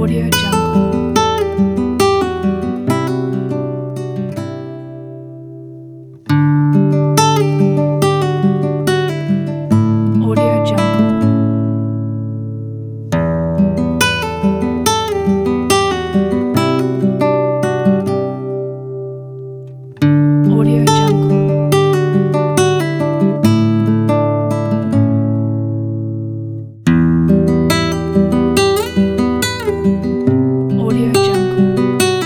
Audio Jungle. Audio Jungle. Audio Jungle. Audio Jungle.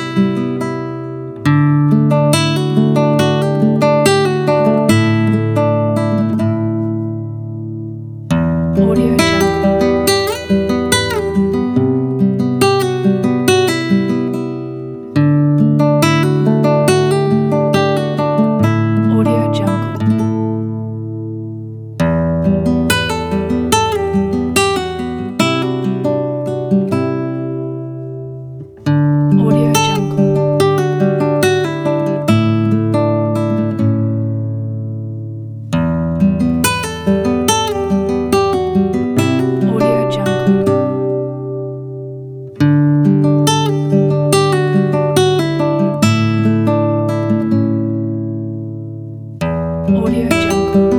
Audio Jungle. Audio Jungle. Audio Jungle. Audio Jungle. Audio Jungle.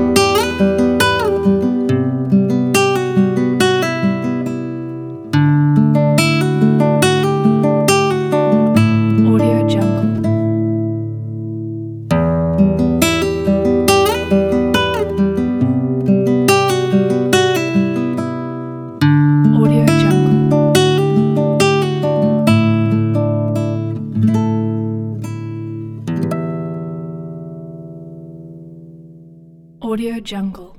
Audio Jungle. Audio Jungle. Audio Jungle.